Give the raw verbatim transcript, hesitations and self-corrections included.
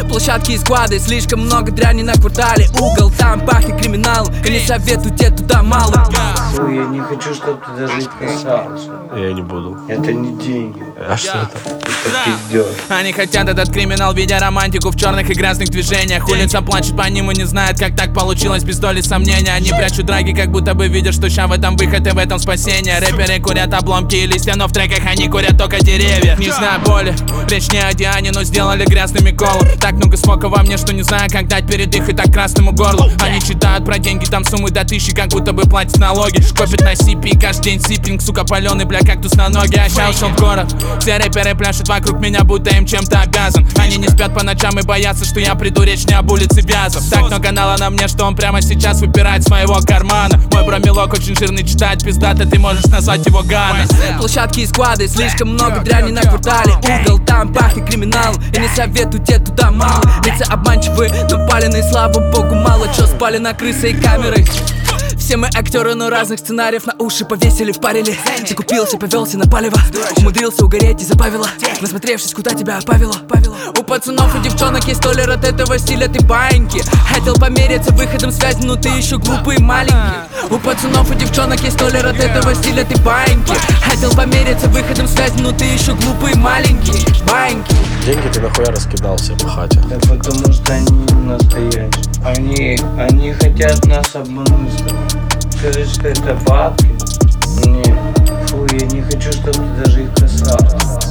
Площадки и склады, слишком много дряни на квартале. Угол, там пахнет криминалом, и не советую тебе туда мало. Фу, я не хочу, чтобы ты даже их касался. Я не буду. Это не деньги. А что это? Это пиздёж. Они хотят этот криминал, видя романтику в черных и грязных движениях. Улица плачет по ним и не знает, как так получилось, без доли сомнения. Они прячут драги, как будто бы видят, что ща в этом выход и в этом спасение. Рэперы курят обломки и листья, но в треках они курят только деревья. Не знаю боли, речь не о Диане, но сделали грязными колу. Так много смока во мне, что не знаю, как дать передых и так красному горлу. Они читают про деньги, там суммы до тысячи, как будто бы платят налоги. Копят на си пи, каждый день сиппинг, сука, паленый, бля, кактус на ноги. А ща ушел в город, все рэперы пляшут вокруг меня, будто им чем-то обязан. Они не спят по ночам и боятся, что я приду, речь не об улице Вязов. Так много нала на мне, что он прямо сейчас выпирает с моего кармана. Мой бромелок очень жирный, читать пиздато, ты можешь назвать его Гана. Площадки и склады, слишком много дряни на квартале. Угол, там пахнет криминалом, и не советую тебе туда мало. Лица обманчивые, но паленые, слава богу, мало чё спали на крысы и камеры. Все мы актеры, но разных сценариев на уши повесили, впарили. Закупился, повелся на палево, умудрился угореть из-за Павела, насмотревшись, куда тебя опавило. У пацанов и девчонок есть толер от этого стиля, ты баиньки. Хотел помериться выходом связи, но ты еще глупый и маленький. У пацанов и девчонок есть толер от этого стиля, ты баиньки. Хотел помериться выходом связи, но ты еще глупый и маленький. Баиньки. Деньги ты нахуя раскидал все по хате? Да потому что они не настоящие. Они, они хотят нас обмануть. Скажи, что это бабки? Нет. Фу, я не хочу, чтобы ты даже их касался.